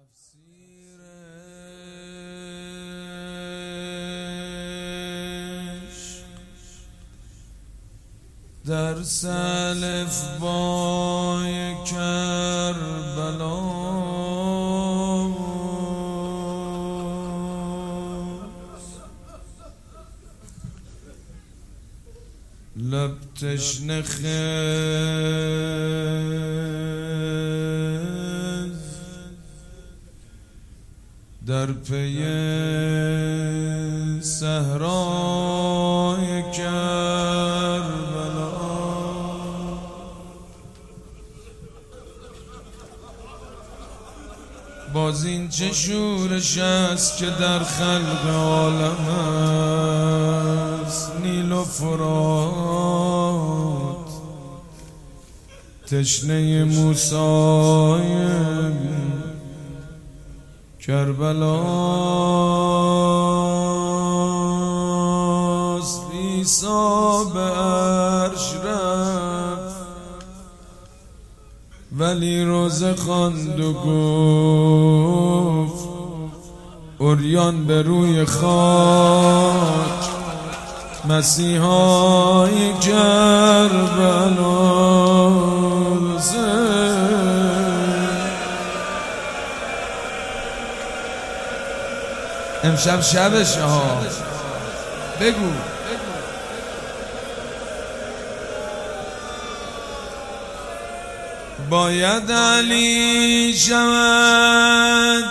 تفسیرش در الفبای کربلا لب تشنه خز در پی صحرای کربلا باز این چه شورش است که در خلق عالم است. نیل و فرات تشنه موسای کربلاست. عیسی به عرش رفت ولی روزه خواند و گفت عریان به روی خاک مسیحای کربلا. امشب شبش ها بگو باید علی شود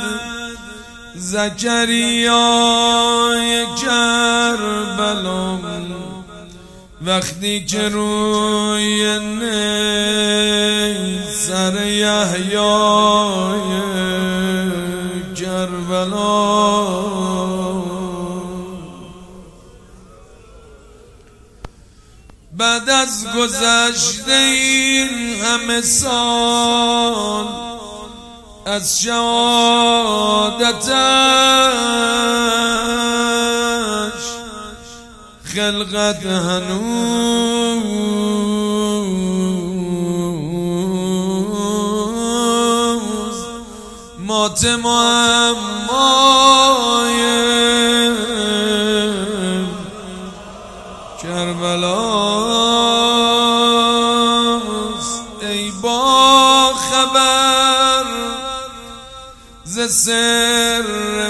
زکریای کربلا وقتی که روی نی سر یحیای کربلا بعد از گذشته این همه سال از شهادتش خلقت هنوز مات معمای کربلاست. ای با خبر ز سر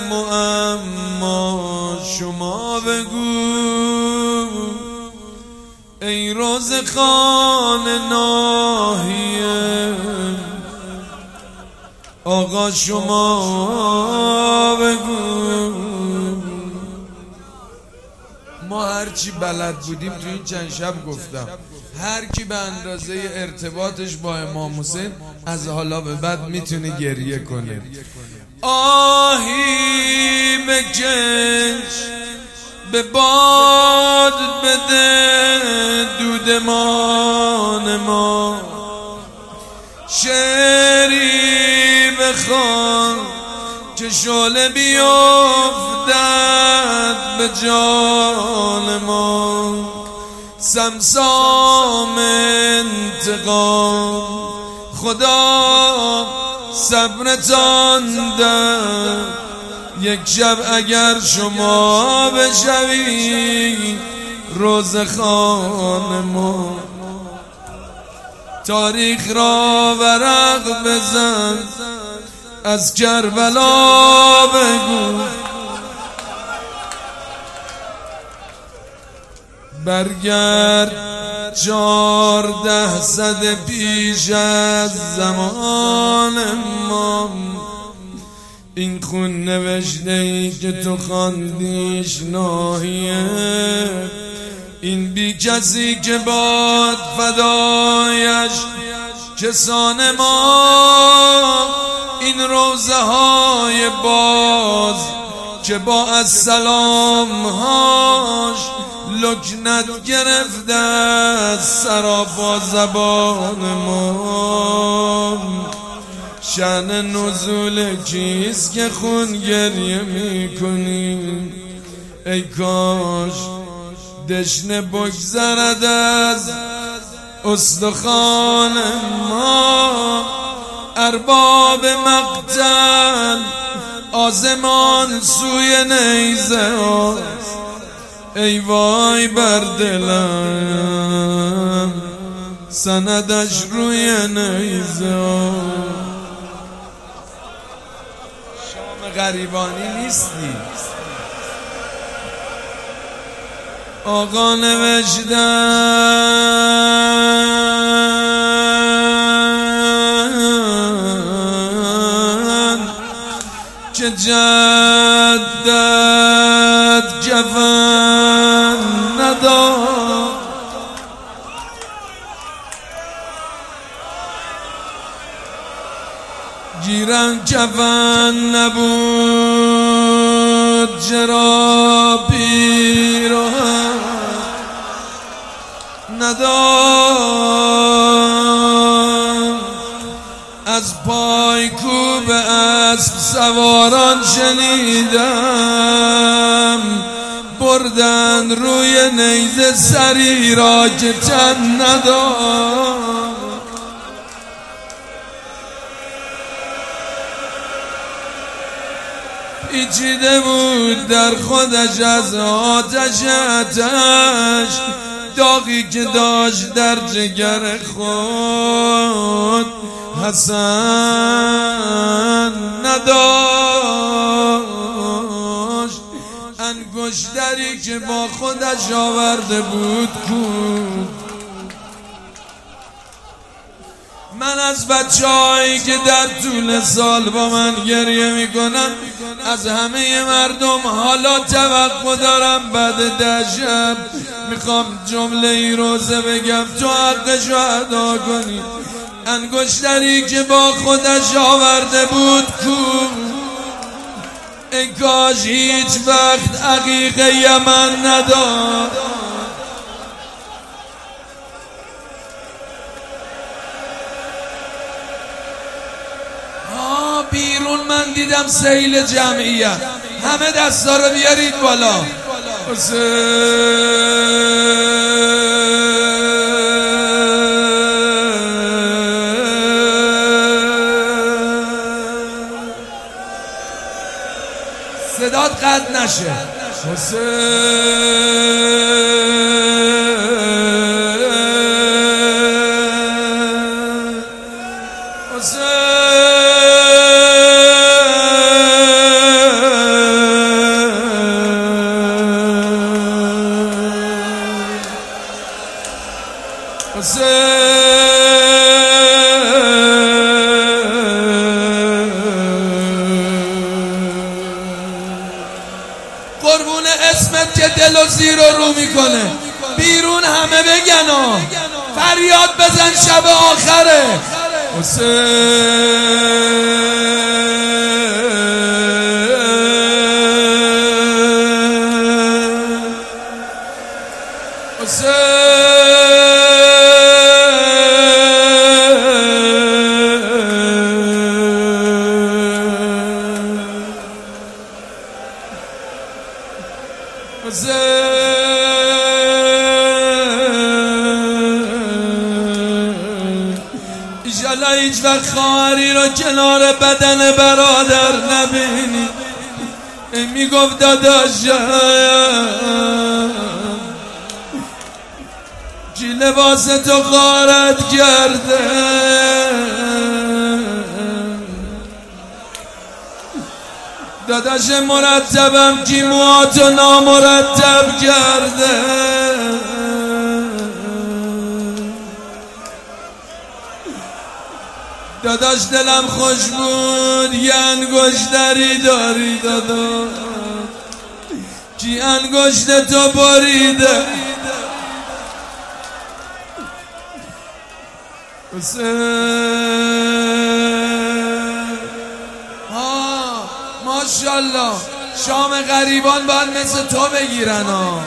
معما شما بگو ای روزخان ناحیه آقا شما بگو. ما هرچی بلد بودیم تو این چند شب گفتم هر کی به اندازه ارتباطش با امام حسین از حالا به بعد میتونه گریه کنه. آهی بکش به باد بده دودمان ما شعری بخوان که شعله بیفتد به جان ما سمسام انتقام خدا صبرتان ده یک شب اگر شما بشوی روزخان ما تاریخ را ورق بزن از کربلا بگو برگرد 14 صد پیش از زمان ما این خون نوشته ای که تو خواندیش ناحیه این بی کسی که باد فدایش کسان ما این روزه های باز که با السلام هاش لکنت گرفته از سراپا زبان ما شأن نزول کیست که خون گریه میکنی ای کاش دشنه بگذرد از استخوان ما ارباب مقتل آزمان سوی نیزه ای وای بر دلم سندش روی نیزه. شام غریبانی نیستی آقا نوشتن که جدت جفن نداد گیرن کفن نبود چرا پیراهن نداد از پای کوب اسب سواران شنیدم بردن روی نیزه سری را که تن نداد. پیچیده بود در خودش از آتش داغی که داشت در جگر خود حسن نداشت. انگشتری که با خودش آورده بود کود. من از بچه‌هایی که در طول سال با من گریه میکنن از همه مردم حالا توقع دارم بعد 10 شب میخوام جمله ای روزه بگم تو حقشو ادا کنی. انگشتری که با خودش آورده بود کو ای کاش هیچ وقت عقیق یمن نداد. بیرون من دیدم سیل جمعیت همه دستا رو بیارید بالا. صدات قطع نشه. قربون اسمت که دل و زیر و رو میکنه بیرون همه بگن فریاد بزن شب آخره. ایشالا هیچ وقت خواهری رو کنار بدن برادر نبینی. میگفت داداشم کی لباس تو غارت کرده داداش مرتبم کی موهاتو نامرتب کرده. داداش دلم خوش بود یه انگشتری داری دادا کی انگشت تو بریده. ماشاءالله شام غریبان باید مثل تو بگیرن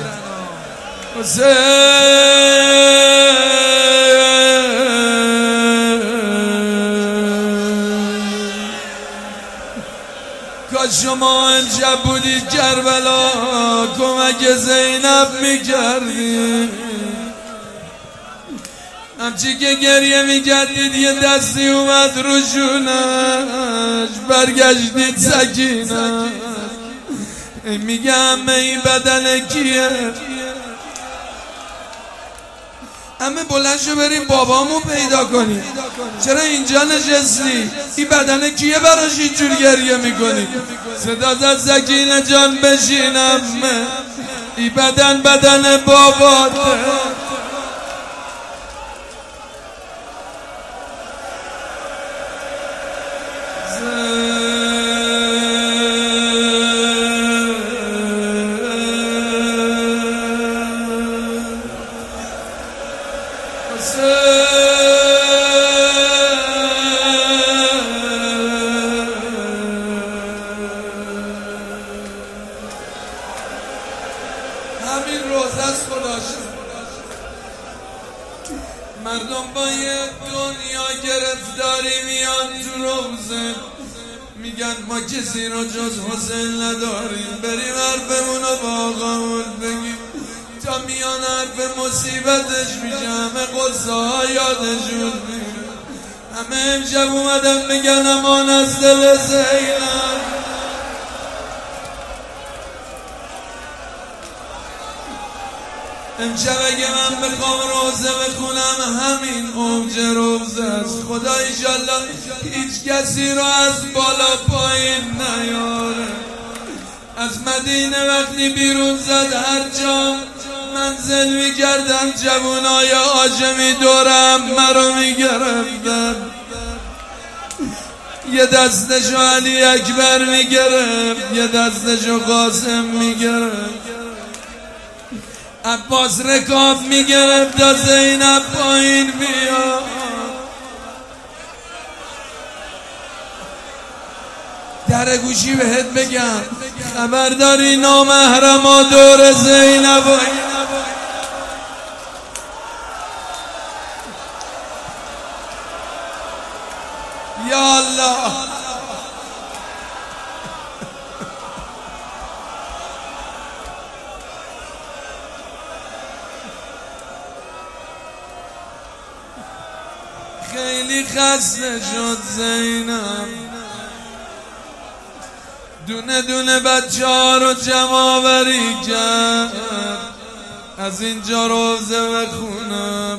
کاش شما امشب بودید کربلا کمک زینب میکردی. همچی که گریه میکردید یه دستی اومد رو جونش، برگشتید سکینه. میگم این بدن کیه؟ همه بلند شو بریم بابامو پیدا کنیم. چرا اینجا نشستی؟ این بدن کیه براش اینجور گریه میکنی؟ صدا زد سکینه جان بشینم، این بدن باباته. همین روزه است خداش. مردم با یه دنیا گرفتاری میان تو روزه، میگن ما کسی رو جز حسین نداریم، بریم حرفمونو با آقامون بگیم تا میان حرف مصیبتش میشه همه قصه ها یادشون میره. همه امشب اومدن میگن امان از دل زینب. امشب اگه من بخوام روزه بخونم همین اوج روزه است. خدا ایشالله هیچ کسی رو از بالا پایین نیاره. از مدینه وقتی بیرون زد هر جا منزل میکردم جوانای عاجمی دورم مرا میگرفتن. یه دستشو علی اکبر میگرفت، یه دستشو قاسم میگرفت، عباس رکاب میگرفت تا زینب پایین بیا. در گوشی بهت بگم خبرداری نامحرما دور زینب. یا الله خیلی خسته شد زینب، دونه دونه بچه ها رو جمع‌آوری کرد از اینجا روزه بخونم.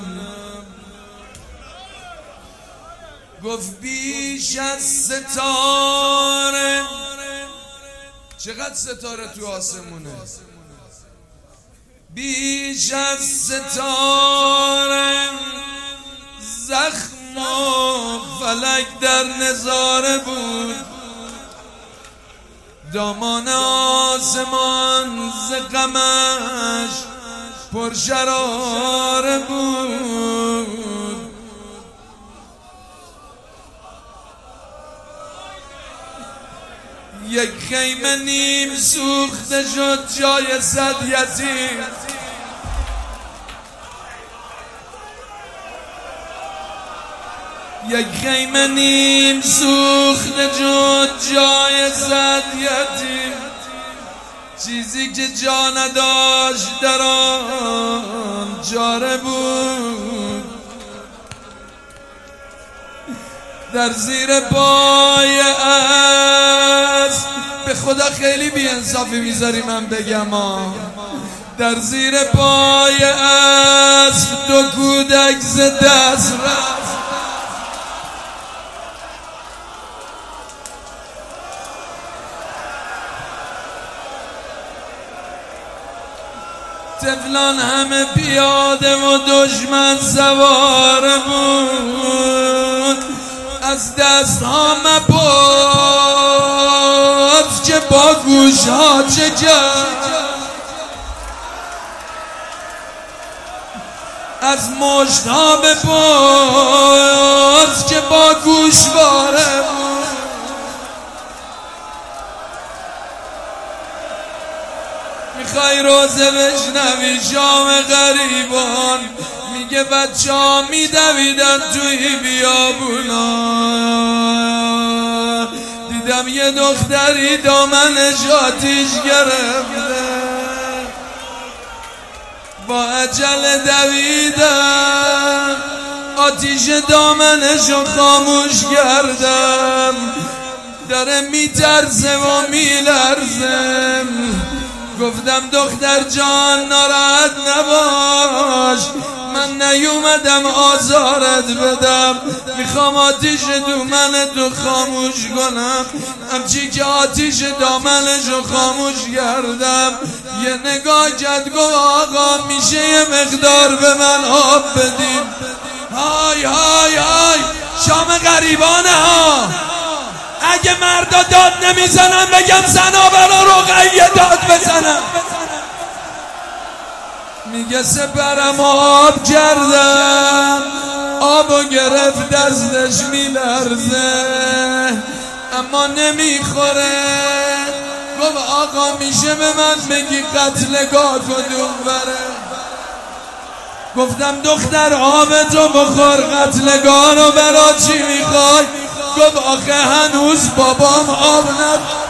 گفت بیش از ستاره، چقدر ستاره تو آسمونه، بیش از ستاره زخم و فلک در نظاره بود. دامان آسمان ز غمش پرشراره بود. یک خیمه نیم سوخته شد جای 100 یتیم. یک خیمه نیم سوخته شد جای 100 یتیم. چیزی که جا نداشت در آن جاره بود. در زیر پای اسب، به خدا خیلی بی‌انصافی میذاری من بگم در زیر پای اسب 2 کودک ز دست رفت. طفلان همه پیاده و دشمن سوار بود. از دست ها مباز که با گوش ها چه کرد، از مشت ها بپرس که با گوشواره بود. میخوای روزه بشنوی شام غریبان، میگه بچه ها میدویدن توی بیابونا، دیدم یه دختری دامنش آتیش گرفته، با عجله دویدم آتیش دامنشو خاموش کردم، داره میترسه و میلرزم. گفتم دختر جان ناراحت نباش، من نیومدم آزارت بدم، میخوام آتیش دامنتو خاموش کنم. همچی که آتیش دامنشو خاموش کردم یه نگاه کرد گفت آقا میشه یه مقدار به من آب بدین؟ های های های شام غریبانه ها، اگه مردا داد نمیزنن بگم زنا برا رقیه داد بزنن. میگه سپرم آب کردم، آبو گرفت دستش میلرزه اما نمیخوره. گفت آقا میشه به من بگی قتلگاه کدوم بره؟ گفتم دختر آبتو بخور، قتلگاه رو برا چی میخوای؟ گفت آخه هنوز بابام آب نداره.